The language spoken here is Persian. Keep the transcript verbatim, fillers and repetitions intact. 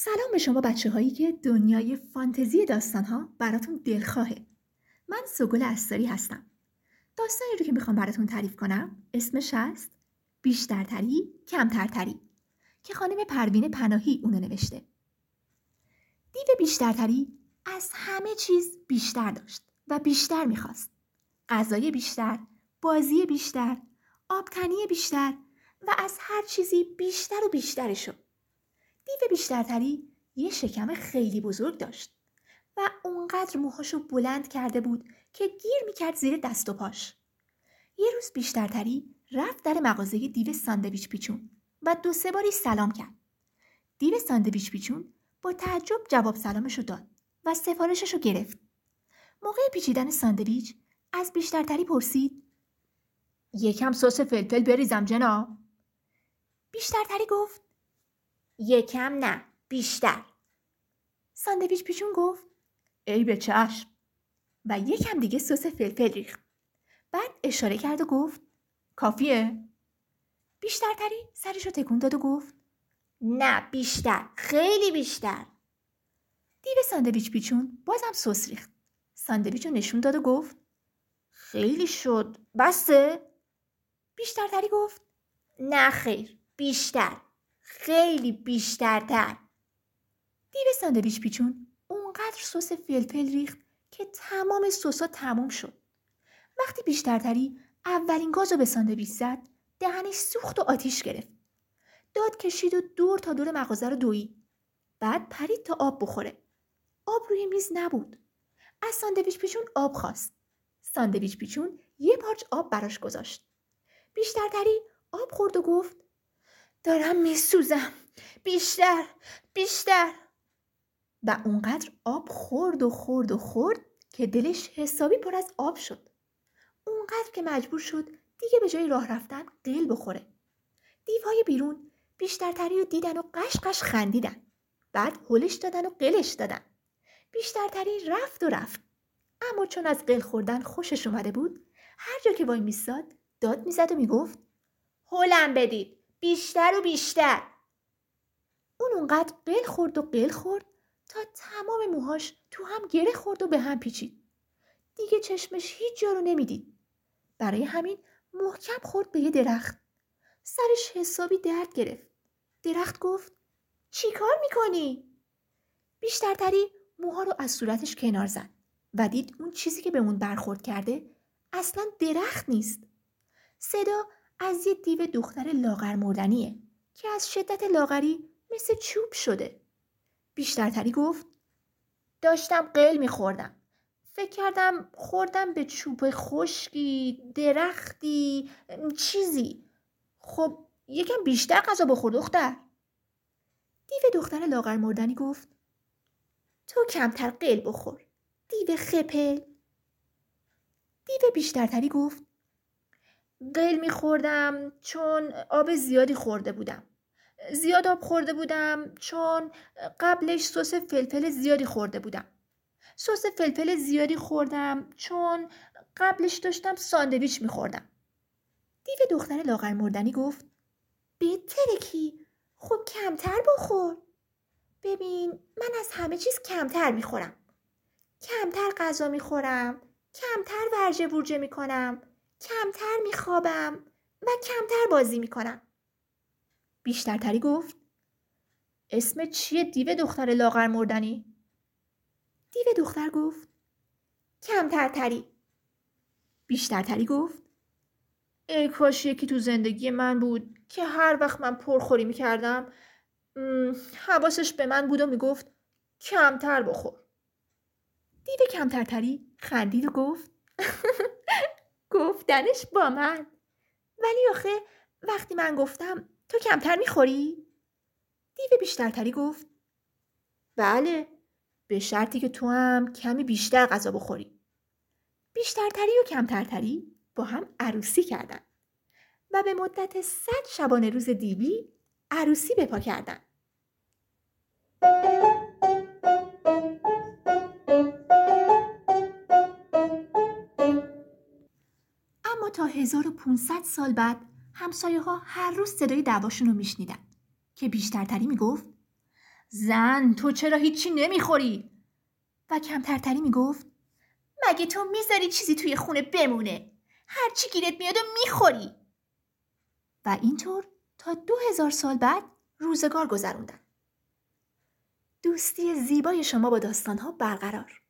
سلام به شما بچه هایی که دنیای فانتزی داستان ها براتون دلخواهه. من سوگل استاری هستم. داستانی رو که میخوام براتون تعریف کنم اسمش هست بیشترتری کمترتری که خانم پروین پناهی اونو نوشته. دیو بیشترتری از همه چیز بیشتر داشت و بیشتر میخواست. غذای بیشتر، بازی بیشتر، آبتنی بیشتر و از هر چیزی بیشتر و بیشترشو. دیو بیشترتری یه شکم خیلی بزرگ داشت و اونقدر موهاشو بلند کرده بود که گیر میکرد زیر دست و پاش. یه روز بیشترتری رفت در مغازه دیو ساندویچ پیچون و دو سه باری سلام کرد. دیو ساندویچ پیچون با تعجب جواب سلامشو داد و سفارششو گرفت. موقع پیچیدن ساندویچ از بیشترتری پرسید: یکم سس فلفل بریزم جناب؟ بیشترتری گفت: یکم نه، بیشتر. ساندویچ پیچون گفت: ای به چشم، و یکم دیگه سس فلفل ریخت. بعد اشاره کرد و گفت: کافیه؟ بیشترتری سرشو تکون داد و گفت: نه بیشتر، خیلی بیشتر. دیو ساندویچ پیچون بازم سس ریخت. ساندویچو نشون داد و گفت: خیلی شد، بسه؟ بیشترتری گفت: نه خیر، بیشتر، خیلی بیشترتر. دیو ساندویچ پیچون اونقدر سس فلفل ریخت که تمام سسا تموم شد. وقتی بیشترتری اولین گازو به ساندویچ زد، دهنش سوخت و آتیش گرفت. داد کشید و دور تا دور مغازه رو دوید. بعد پرید تا آب بخوره. آب روی میز نبود. از ساندویچ پیچون آب خواست. ساندویچ پیچون یه پارچ آب براش گذاشت. بیشترتری آب خورد و گفت: دارم میسوزم، بیشتر، بیشتر. و اونقدر آب خورد و خورد و خورد که دلش حسابی پر از آب شد. اونقدر که مجبور شد دیگه به جای راه رفتن قل بخوره. دیوهای بیرون بیشترتری رو دیدن و قش قش خندیدن. بعد هلش دادن و قلش دادن. بیشترتری رفت و رفت. اما چون از قل خوردن خوشش اومده بود، هر جا که وای میستاد داد میزد و میگفت: هلم بدید، بیشتر و بیشتر. اون اونقدر قل خورد و قل خورد تا تمام موهاش تو هم گره خورد و به هم پیچید. دیگه چشمش هیچ جا رو نمیدید. برای همین محکم خورد به یه درخت. سرش حسابی درد گرفت. درخت گفت: چی کار میکنی؟ بیشترتری موها رو از صورتش کنار زد و دید اون چیزی که به اون برخورد کرده اصلا درخت نیست. صدا از یه دیو دختر لاغر مردنیه که از شدت لاغری مثل چوب شده. بیشترتری گفت: داشتم قل میخوردم. فکر کردم خوردم به چوب خشکی، درختی، چیزی. خب یکم بیشتر غذا بخور دختر. دیو دختر لاغر مردنی گفت: تو کمتر قل بخور، دیو خپل. دیو بیشترتری گفت: قل میخوردم چون آب زیادی خورده بودم. زیاد آب خورده بودم چون قبلش سس فلفل زیادی خورده بودم. سس فلفل زیادی خوردم چون قبلش داشتم ساندویچ میخوردم. دیو دختر لاغر مردنی گفت: بهتره کی؟ خب کمتر بخور. ببین من از همه چیز کمتر میخورم. کمتر غذا میخورم، کمتر ورجه بورجه میکنم، کمتر میخوابم و کمتر بازی میکنم. بیشترتری گفت: اسم چیه دیو دختر لاغر مردنی؟ دیو دختر گفت: کمترتری. بیشترتری گفت: ای کاش یکی تو زندگی من بود که هر وقت من پرخوری میکردم حواسش به من بود و میگفت کمتر بخور. دیو کمترتری خندید و گفت: گفتنش با من، ولی آخه وقتی من گفتم تو کمتر میخوری؟ دیو بیشترتری گفت: بله، به شرطی که تو هم کمی بیشتر غذا بخوری. بیشترتری و کمترتری با هم عروسی کردن و به مدت صد شبانه روز دیوی عروسی بپا کردن. اما تا هزار و پانصد سال بعد همسایه ها هر روز صدای دعواشون رو میشنیدن که بیشترتری میگفت: زن تو چرا هیچی نمیخوری؟ و کمترتری میگفت مگه تو میذاری چیزی توی خونه بمونه؟ هرچی گیرت میاد و میخوری. و اینطور تا دو هزار سال بعد روزگار گذروندن. دوستی زیبای شما با داستان‌ها برقرار.